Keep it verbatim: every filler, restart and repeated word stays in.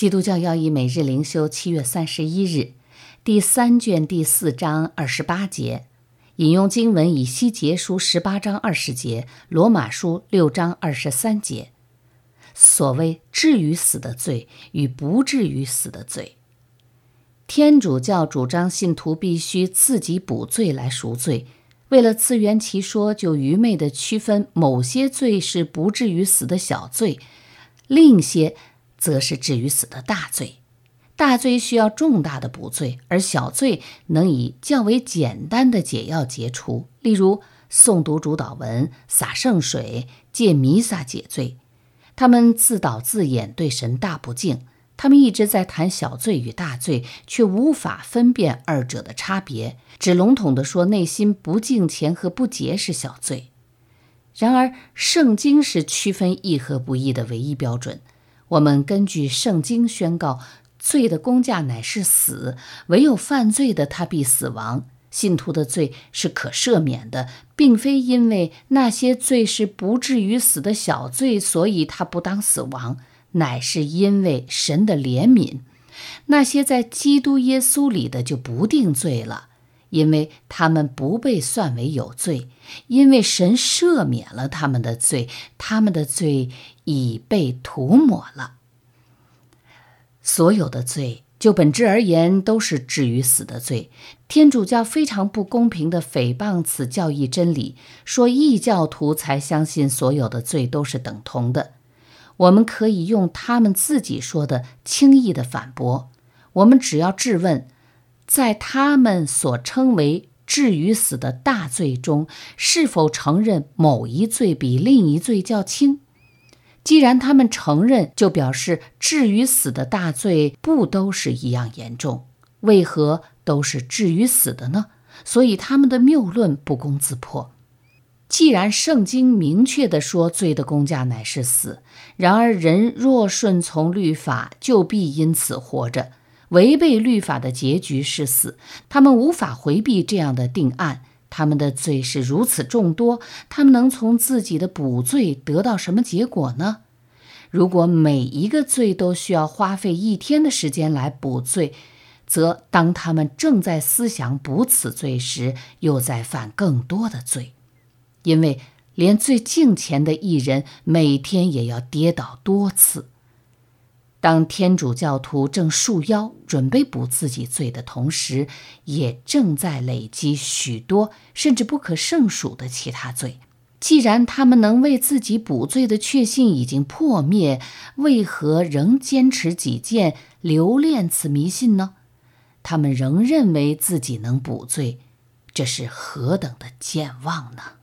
基督教要义每日灵修七月三十一日，第三卷第四章二十八节，引用经文以西结书十八章二十节，罗马书六章二十三节。所谓至于死的罪与不至于死的罪，天主教主张信徒必须自己补罪来赎罪，为了自圆其说，就愚昧地区分某些罪是不至于死的小罪，另些则是至于死的大罪。大罪需要重大的补罪，而小罪能以较为简单的解药解除，例如诵读主祷文、洒圣水、借弥撒解罪。他们自导自演，对神大不敬。他们一直在谈小罪与大罪，却无法分辨二者的差别，只笼统地说内心不敬虔和不洁是小罪。然而圣经是区分义和不义的唯一标准。我们根据圣经宣告，罪的工价乃是死，唯有犯罪的他必死亡。信徒的罪是可赦免的，并非因为那些罪是不至于死的小罪，所以他不当死亡，乃是因为神的怜悯。那些在基督耶稣里的就不定罪了，因为他们不被算为有罪，因为神赦免了他们的罪，他们的罪已被涂抹了。所有的罪就本质而言都是至于死的罪。天主教非常不公平地诽谤此教义真理，说异教徒才相信所有的罪都是等同的。我们可以用他们自己说的轻易地反驳。我们只要质问，在他们所称为至于死的大罪中，是否承认某一罪比另一罪较轻？既然他们承认，就表示至于死的大罪不都是一样严重，为何都是至于死的呢？所以他们的谬论不攻自破。既然圣经明确地说罪的工价乃是死，然而人若顺从律法，就必因此活着，违背律法的结局是死，他们无法回避这样的定案。他们的罪是如此众多，他们能从自己的补罪得到什么结果呢？如果每一个罪都需要花费一天的时间来补罪，则当他们正在思想补此罪时，又在犯更多的罪。因为连最敬虔的义人每天也要跌倒多次。当天主教徒正束腰准备补自己罪的同时，也正在累积许多甚至不可胜数的其他罪。既然他们能为自己补罪的确信已经破灭，为何仍坚持己见，留恋此迷信呢？他们仍认为自己能补罪，这是何等的健忘呢？